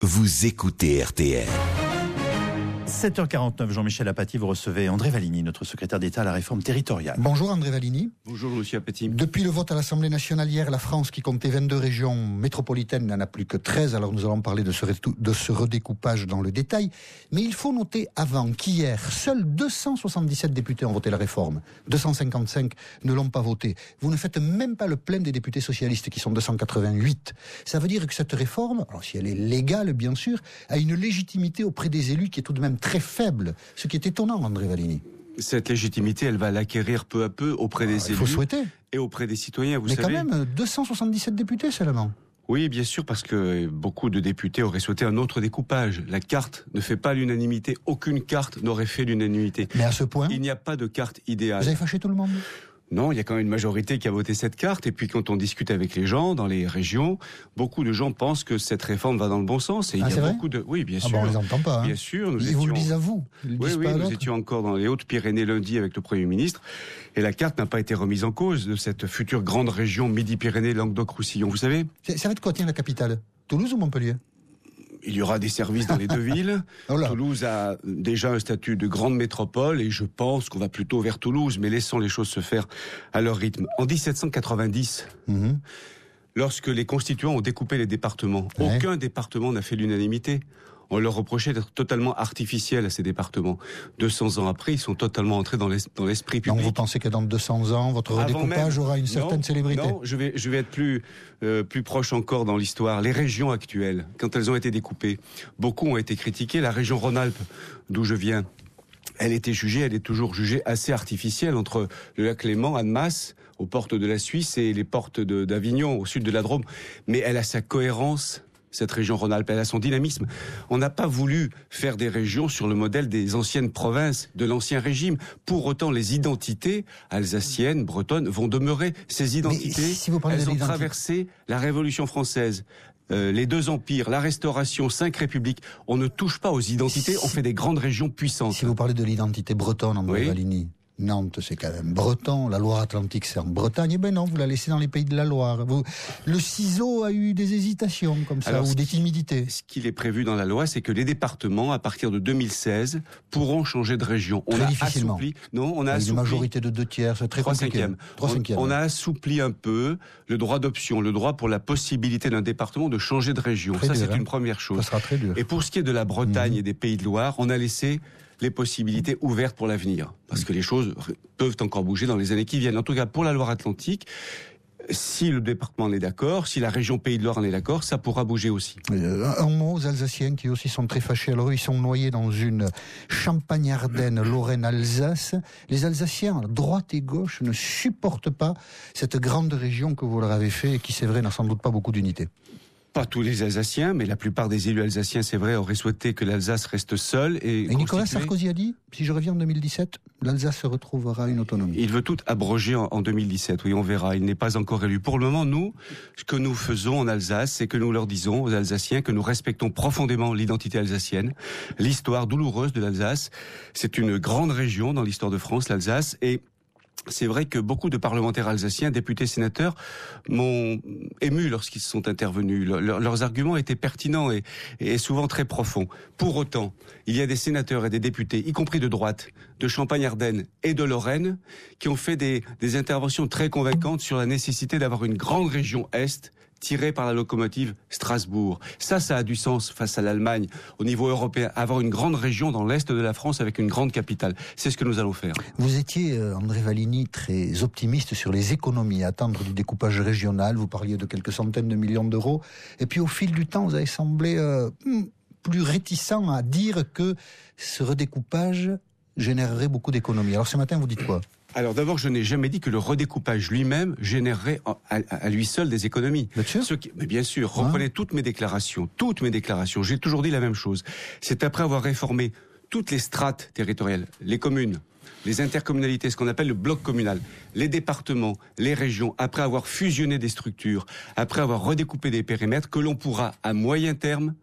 Vous écoutez RTL. 7h49, Jean-Michel Apathy, vous recevez André Valigny, notre secrétaire d'État à la réforme territoriale. Bonjour André Valigny. Bonjour Monsieur Apathy. Depuis le vote à l'Assemblée nationale hier, la France, qui comptait 22 régions métropolitaines, n'en a plus que 13. Alors nous allons parler de ce redécoupage dans le détail. Mais il faut noter avant qu'hier, seuls 277 députés ont voté la réforme. 255 ne l'ont pas voté. Vous ne faites même pas le plein des députés socialistes qui sont 288. Ça veut dire que cette réforme, alors si elle est légale bien sûr, a une légitimité auprès des élus qui est tout de même très faible, ce qui est étonnant, André Valigny. Cette légitimité, elle va l'acquérir peu à peu auprès des élus. Il faut souhaiter. Et auprès des citoyens, vous savez. Mais savez. quand même, 277 députés seulement. Oui, bien sûr, parce que beaucoup de députés auraient souhaité un autre découpage. La carte ne fait pas l'unanimité. Aucune carte n'aurait fait l'unanimité. Mais à ce point, il n'y a pas de carte idéale. Vous avez fâché tout le monde ? Non, il y a quand même une majorité qui a voté cette carte. Et puis quand on discute avec les gens dans les régions, beaucoup de gens pensent que cette réforme va dans le bon sens. Et il y a beaucoup de... Oui, bien sûr. On les entend pas. Hein. Bien sûr. Ils vous le disent à vous. Oui, nous étions encore dans les Hautes-Pyrénées lundi avec le Premier ministre. Et la carte n'a pas été remise en cause de cette future grande région Midi-Pyrénées, Languedoc-Roussillon. Vous savez ? Ça va être quoi, tiens, la capitale ? Toulouse ou Montpellier ? Il y aura des services dans les deux villes. Toulouse a déjà un statut de grande métropole et je pense qu'on va plutôt vers Toulouse, mais laissons les choses se faire à leur rythme. En 1790, lorsque les constituants ont découpé les départements, aucun département n'a fait l'unanimité. On leur reprochait d'être totalement artificiels à ces départements. 200 ans après, ils sont totalement entrés dans l'esprit public. Donc vous pensez que dans 200 ans, votre redécoupage aura une certaine célébrité ? Non, je vais être plus proche encore dans l'histoire. Les régions actuelles, quand elles ont été découpées, beaucoup ont été critiquées. La région Rhône-Alpes, d'où je viens, elle est toujours jugée assez artificielle entre le lac Léman, Annemasse, aux portes de la Suisse, et les portes d'Avignon, au sud de la Drôme. Mais elle a sa cohérence. Cette région Rhône-Alpes, elle a son dynamisme. On n'a pas voulu faire des régions sur le modèle des anciennes provinces, de l'ancien régime. Pour autant, les identités alsaciennes, bretonnes, vont demeurer. Ces identités, elles ont traversé la Révolution française. Les deux empires, la Restauration, 5 républiques. On ne touche pas aux identités, on fait des grandes régions puissantes. Si vous parlez de l'identité bretonne, André Valigny, Nantes, c'est quand même breton. La Loire-Atlantique, c'est en Bretagne. Eh ben non, vous la laissez dans les pays de la Loire. Le ciseau a eu des hésitations comme ça, ou des timidités. Ce qu'il est prévu dans la loi, c'est que les départements, à partir de 2016, pourront changer de région. Très difficilement. On a assoupli. Une majorité de 2/3, c'est très compliqué. 3/5. On a assoupli un peu le droit d'option, le droit pour la possibilité d'un département de changer de région. Ça, c'est une première chose. Ça sera très dur. Et pour ce qui est de la Bretagne et des pays de Loire, on a laissé les possibilités ouvertes pour l'avenir. Parce que les choses peuvent encore bouger dans les années qui viennent. En tout cas, pour la Loire-Atlantique, si le département en est d'accord, si la région Pays de Loire en est d'accord, ça pourra bouger aussi. Un mot aux Alsaciens qui aussi sont très fâchés. Alors eux, ils sont noyés dans une Champagne-Ardenne, Lorraine-Alsace. Les Alsaciens, droite et gauche, ne supportent pas cette grande région que vous leur avez fait et qui, c'est vrai, n'a sans doute pas beaucoup d'unité. Pas tous les Alsaciens, mais la plupart des élus alsaciens, c'est vrai, auraient souhaité que l'Alsace reste seule. Et Nicolas Sarkozy a dit, si je reviens en 2017, l'Alsace se retrouvera une autonomie. Il veut tout abroger en 2017, oui, on verra. Il n'est pas encore élu. Pour le moment, nous, ce que nous faisons en Alsace, c'est que nous leur disons aux Alsaciens que nous respectons profondément l'identité alsacienne, l'histoire douloureuse de l'Alsace. C'est une grande région dans l'histoire de France, l'Alsace, et c'est vrai que beaucoup de parlementaires alsaciens, députés, sénateurs, m'ont ému lorsqu'ils sont intervenus. Leurs arguments étaient pertinents et souvent très profonds. Pour autant, il y a des sénateurs et des députés, y compris de droite, de Champagne-Ardenne et de Lorraine, qui ont fait des interventions très convaincantes sur la nécessité d'avoir une grande région Est, tiré par la locomotive Strasbourg. Ça a du sens face à l'Allemagne, au niveau européen, avoir une grande région dans l'Est de la France avec une grande capitale. C'est ce que nous allons faire. Vous étiez, André Valigny, très optimiste sur les économies à attendre du découpage régional. Vous parliez de quelques centaines de millions d'euros. Et puis au fil du temps, vous avez semblé plus réticent à dire que ce redécoupage générerait beaucoup d'économies. Alors ce matin, vous dites quoi ? Alors d'abord, je n'ai jamais dit que le redécoupage lui-même générerait à lui seul des économies. Mais bien sûr, reprenez toutes mes déclarations. J'ai toujours dit la même chose. C'est après avoir réformé toutes les strates territoriales, les communes, les intercommunalités, ce qu'on appelle le bloc communal, les départements, les régions, après avoir fusionné des structures, après avoir redécoupé des périmètres, que l'on pourra, à moyen terme,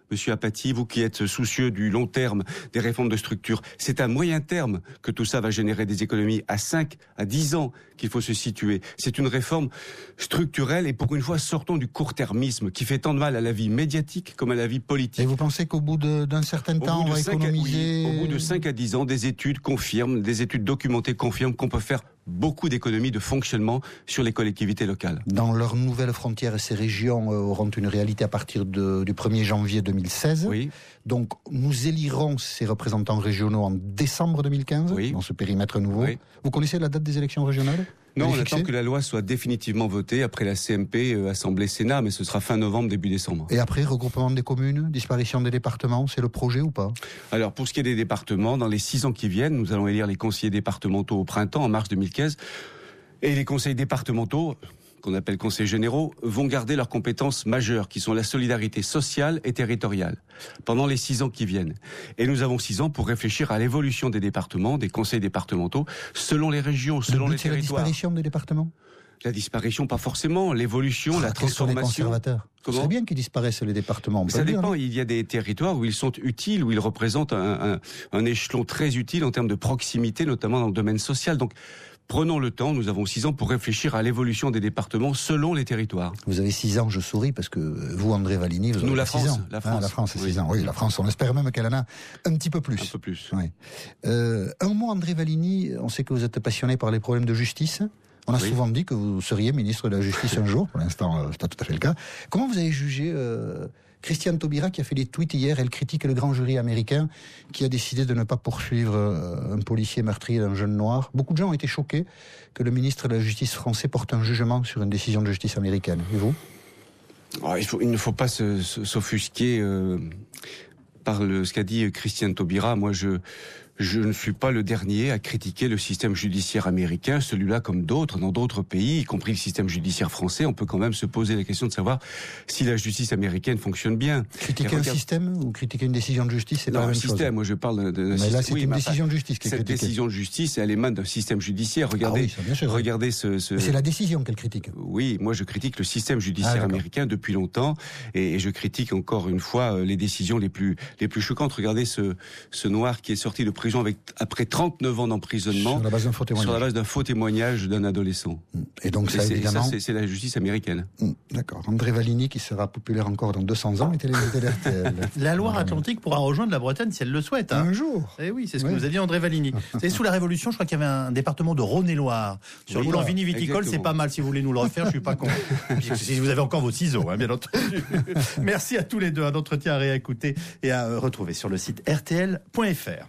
Monsieur Apathy, vous qui êtes soucieux du long terme, des réformes de structure, c'est à moyen terme que tout ça va générer des économies. À 5, à 10 ans qu'il faut se situer. C'est une réforme structurelle et pour une fois, sortons du court-termisme qui fait tant de mal à la vie médiatique comme à la vie politique. Et vous pensez qu'au bout d'un certain temps, on va économiser... Au bout de 5 à 10 ans, des études confirment, des études documentées confirment qu'on peut faire beaucoup d'économies de fonctionnement sur les collectivités locales. Dans leurs nouvelles frontières, ces régions auront une réalité à partir du 1er janvier 2016. Oui. Donc, nous élirons ces représentants régionaux en décembre 2015, dans ce périmètre nouveau. Oui. Vous connaissez la date des élections régionales ? Non, on attend que la loi soit définitivement votée après la CMP, Assemblée-Sénat, mais ce sera fin novembre, début décembre. Et après, regroupement des communes, disparition des départements, c'est le projet ou pas ? Alors, pour ce qui est des départements, dans les 6 ans qui viennent, nous allons élire les conseillers départementaux au printemps, en mars 2015, et les conseils départementaux, qu'on appelle conseils généraux, vont garder leurs compétences majeures, qui sont la solidarité sociale et territoriale, pendant les 6 ans qui viennent. Et nous avons 6 ans pour réfléchir à l'évolution des départements, des conseils départementaux, selon les régions, selon les territoires. La disparition des départements ? La disparition, pas forcément. L'évolution, la transformation. Les conservateurs. Comment ? C'est bien qu'ils disparaissent les départements. Ça dépend. Il y a des territoires où ils sont utiles, où ils représentent un échelon très utile en termes de proximité, notamment dans le domaine social. Donc, prenons le temps, nous avons 6 ans pour réfléchir à l'évolution des départements selon les territoires. Vous avez 6 ans, je souris, parce que vous, André Valigny, vous avez 6 ans. La France. La France, c'est 6 ans. Oui, la France, on espère même qu'elle en a un petit peu plus. Un peu plus. Oui. Un mot, André Valigny, on sait que vous êtes passionné par les problèmes de justice. On a souvent dit que vous seriez ministre de la Justice un jour. Pour l'instant, c'est pas tout à fait le cas. Comment vous avez jugé Christiane Taubira qui a fait des tweets hier? Elle critique le grand jury américain qui a décidé de ne pas poursuivre un policier meurtrier d'un jeune noir. Beaucoup de gens ont été choqués que le ministre de la Justice français porte un jugement sur une décision de justice américaine. Et vous? Il ne faut pas s'offusquer par ce qu'a dit Christiane Taubira. Moi, je ne suis pas le dernier à critiquer le système judiciaire américain, celui-là comme d'autres, dans d'autres pays, y compris le système judiciaire français. On peut quand même se poser la question de savoir si la justice américaine fonctionne bien. Critiquer un système ou critiquer une décision de justice, c'est pas la même chose. Système, moi je parle de mais là, c'est une décision de justice qui est critiquée. Cette décision de justice, elle émane d'un système judiciaire. Regardez, regardez ce... C'est la décision qu'elle critique. Oui, moi je critique le système judiciaire américain depuis longtemps et je critique encore une fois les décisions les plus choquantes. Regardez ce noir qui est sorti de prison après 39 ans d'emprisonnement sur la base d'un faux témoignage d'un adolescent. Et donc ça, évidemment... c'est la justice américaine. D'accord. André Valigny, qui sera populaire encore dans 200 ans, était l'invité d'RTL. La Loire-Atlantique pourra rejoindre la Bretagne si elle le souhaite. Un jour. Eh oui, c'est ce que nous a dit André Valigny. C'est sous la Révolution, je crois qu'il y avait un département de Rhône-et-Loire. Sur le plan viniviticole, c'est pas mal. Si vous voulez nous le refaire, je suis pas con. Si vous avez encore vos ciseaux, bien entendu. Merci à tous les deux. Un entretien à réécouter et à retrouver sur le site rtl.fr.